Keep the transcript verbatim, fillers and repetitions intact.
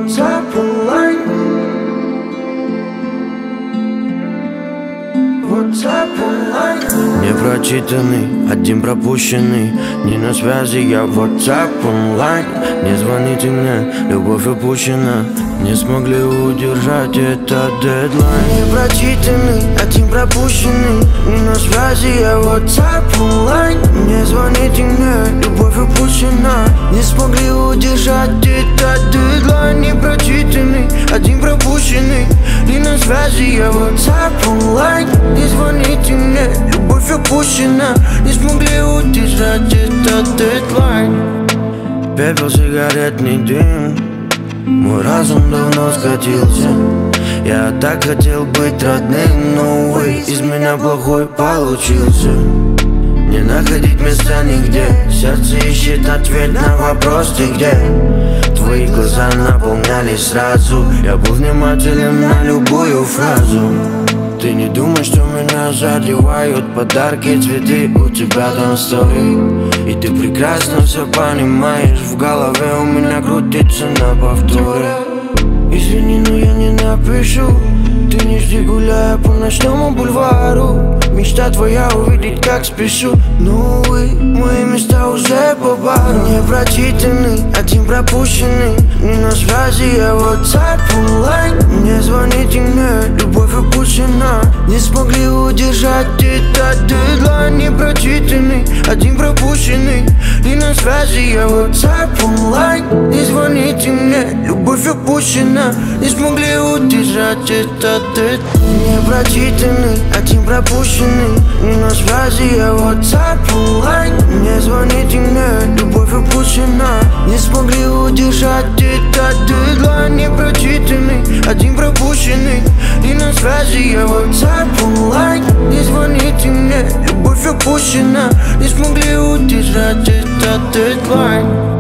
WhatsApp онлайн. WhatsApp онлайн. Непрочитанный, один пропущенный. Не на связи, я в WhatsApp онлайн. Не звоните мне, любовь упущена. Не смогли удержать этот дедлайн. Непрочитанный, один пропущенный. Не на связи, я в WhatsApp онлайн. Не звоните мне, любовь упущена. Не смогли удержать этот дедлайн. Непрочитанный, один пропущенный. Не на связи, я в WhatsApp онлайн. Не звоните мне, любовь упущена. Не смогли удержать этот дедлайн. Пепел, сигаретный дым. Мой разум давно скатился. Я так хотел быть родным, но, увы, из меня плохой получился. Не находить места нигде. Сердце ищет ответ на вопрос: ты где? Твои глаза наполнялись сразу. Я был внимателен на любую фразу. Ты не думай, что меня задевают подарки, цветы, у тебя там стори. И ты прекрасно все понимаешь. В голове у меня крутится на повторе. Извини, но я не напишу. Ты не жди, гуляя по ночному бульвару. Мечта твоя увидеть, как спешу. Но, увы, мои места уже по бару. Непрочитанный, один пропущенный. Не на связи, я в WhatsApp онлайн. Не звоните мне, любовь упущена. Не смогли удержать этот дедлайн. Непрочитанный, один пропущенный. Не на связи, я в WhatsApp онлайн. Не звоните мне, любовь упущена. Не смогли удержать этот дедлайн. Непрочитанный, один пропущенный. Не на связи, я в WhatsApp онлайн. Не звоните мне, любовь упущена. Не смогли удержать этот дедлайн. Непрочитанный, один пропущенный. Не на связи, я в WhatsApp онлайн. Не звоните мне, любовь упущена. Не смогли удержать этот дедлайн.